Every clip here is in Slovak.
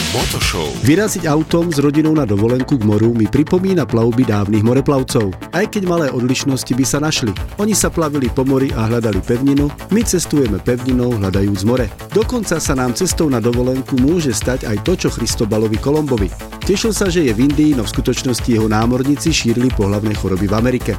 Motoshow. Vyraziť autom s rodinou na dovolenku k moru mi pripomína plavby dávnych moreplavcov. Aj keď malé odlišnosti by sa našli. Oni sa plavili po mori a hľadali pevninu, my cestujeme pevninou hľadajúc more. Dokonca sa nám cestou na dovolenku môže stať aj to, čo Christobalovi Kolombovi. Tešil sa, že je v Indii, no v skutočnosti jeho námorníci šírili pohlavné choroby v Amerike.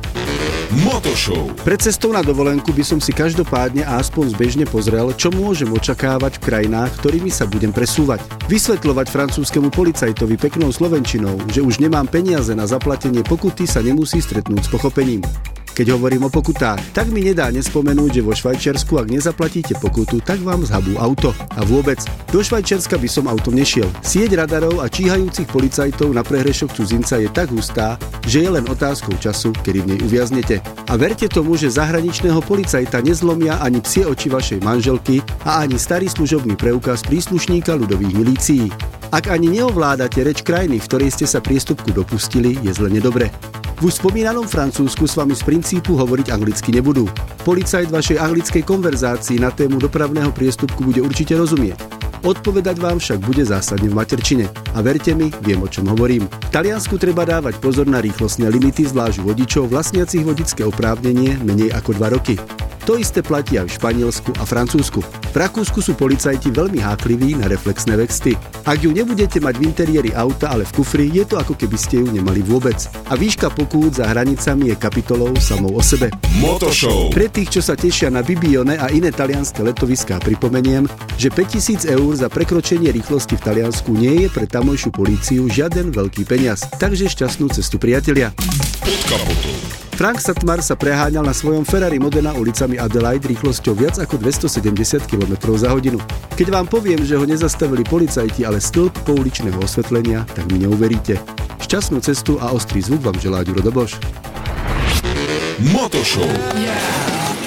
Motoshow. Pred cestou na dovolenku by som si každopádne aspoň zbežne pozrel, čo môžem očakávať v krajinách, ktorými sa budem presúvať. Vysvetľovať francúzskemu policajtovi peknou slovenčinou, že už nemám peniaze na zaplatenie pokuty, sa nemusí stretnúť s pochopením. Keď hovorím o pokutách, tak mi nedá nespomenúť, že vo Švajčiarsku, ak nezaplatíte pokutu, tak vám zhabú auto. A vôbec, do Švajčiarska by som autom nešiel. Sieť radarov a číhajúcich policajtov na prehrešok cudzinca je tak hustá, že je len otázkou času, kedy v nej uviaznete. A verte tomu, že zahraničného policajta nezlomia ani psie oči vašej manželky a ani starý služobný preukaz príslušníka ľudových milícií. Ak ani neovládate reč krajiny, v ktorej ste sa priestupku dopustili, je zle nedobre. V už spomínanom Francúzsku s vami z princípu hovoriť anglicky nebudú. Policajt vašej anglickej konverzácii na tému dopravného priestupku bude určite rozumieť. Odpovedať vám však bude zásadne v materčine. A verte mi, viem, o čom hovorím. V Taliansku treba dávať pozor na rýchlostné limity, zvlášť vodičov vlastniacich vodičské oprávnenie menej ako 2 roky. To isté platí aj v Španielsku a Francúzsku. V Rakúsku sú policajti veľmi hákliví na reflexné vesty. Ak ju nebudete mať v interiéri auta, ale v kufri, je to ako keby ste ju nemali vôbec. A výška pokút za hranicami je kapitolou samou o sebe. Motoshow. Pre tých, čo sa tešia na Bibione a iné talianske letoviská, pripomeniem, že 5 000 eur za prekročenie rýchlosti v Taliansku nie je pre tamojšiu políciu žiaden veľký peniaz. Takže šťastnú cestu, priatelia. Pod kapotou. Frank Satmar sa preháňal na svojom Ferrari Modena ulicami Adelaide rýchlosťou viac ako 270 km za hodinu. Keď vám poviem, že ho nezastavili policajti, ale stĺp pouličného osvetlenia, tak mi neuveríte. Šťastnú cestu a ostrý zvuk vám želá Ďuro Doboš. Motoshow. Yeah.